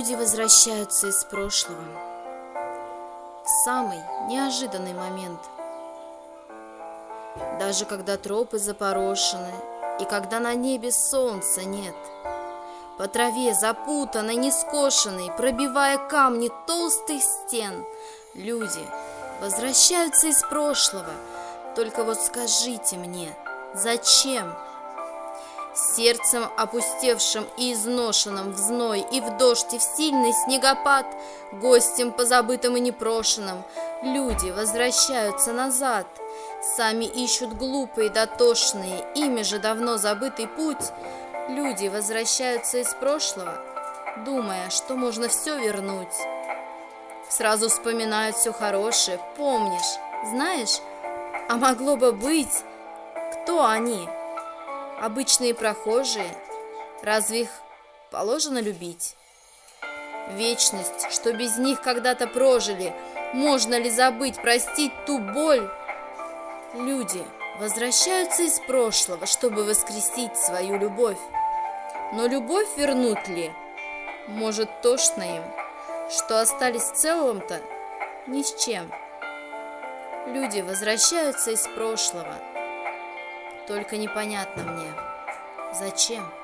Люди возвращаются из прошлого в самый неожиданный момент. Даже когда тропы запорошены, и когда на небе солнца нет, по траве запутанной, нескошенной, пробивая камни толстых стен, люди возвращаются из прошлого. Только вот скажите мне, зачем? Сердцем опустевшим и изношенным в зной и в дождь и в сильный снегопад, гостем позабытым и непрошенным, люди возвращаются назад. Сами ищут глупые, дотошные, ими же давно забытый путь. Люди возвращаются из прошлого, думая, что можно все вернуть. Сразу вспоминают все хорошее, помнишь, знаешь, а могло бы быть. Кто они? Обычные прохожие? Разве их положено любить? Вечность, что без них когда-то прожили, можно ли забыть, простить ту боль? Люди возвращаются из прошлого, чтобы воскресить свою любовь. Но любовь вернут ли? Может, тошно им, что остались в целом-то ни с чем. Люди возвращаются из прошлого. Только непонятно мне, зачем?